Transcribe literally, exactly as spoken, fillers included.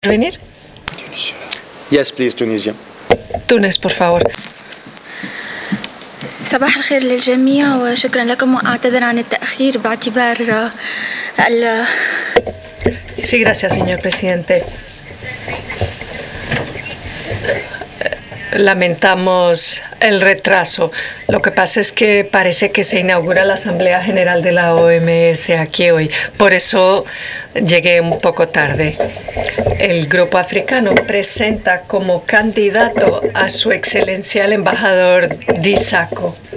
venir? Yes, please, Tunisia. تونس por favor. صباح الخير للجميع وشكرا لكم وأعتذر عن التأخير باعتبار ال Sí, gracias, señor presidente. Lamentamos el retraso. Lo que pasa es que parece que se inaugura la Asamblea General de la O M S aquí hoy. Por eso llegué un poco tarde. El Grupo Africano presenta como candidato a Su Excelencia el embajador Disako.